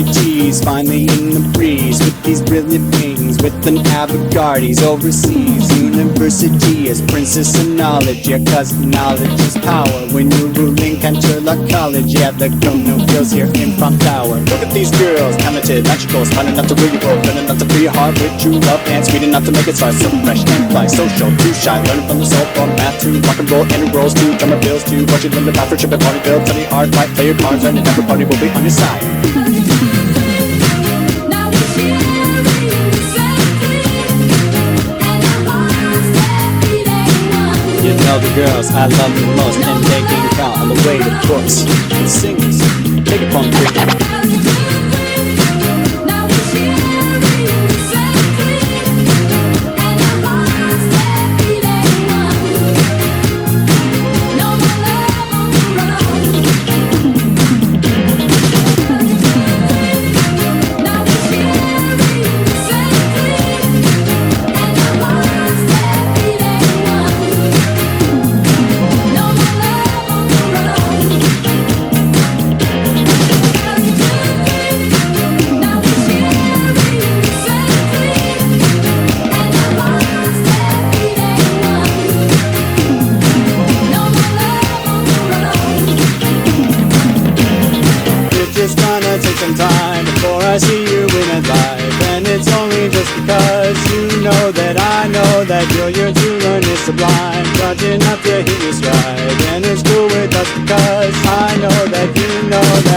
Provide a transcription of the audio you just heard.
they tease, finally in the breeze with these brilliant wings, with an avant-gardes overseas. University is princess of knowledge, yeah, cause knowledge is power. When you're ruling Canterlot College, yeah, the go-no girls here in Prom Tower. Look at these girls, talented, magical, smiling enough to rule your world, learning enough to free your heart with true love, and sweet enough to make it start. So fresh and fly, social, too shy, learning from the soul, from math to rock and roll, and rolls to drummer bills to what you learned about for trip and party build. Study hard, fight, play your cards, and everybody will be on your side. You know the girls I love the most, and they can count on the way to books and singers. Take it from three. It's gonna take some time before I see you in a life, and it's only just because you know that I know that your yearn to learn is sublime, large enough to hit your stride. And it's cool with us because I know that you know that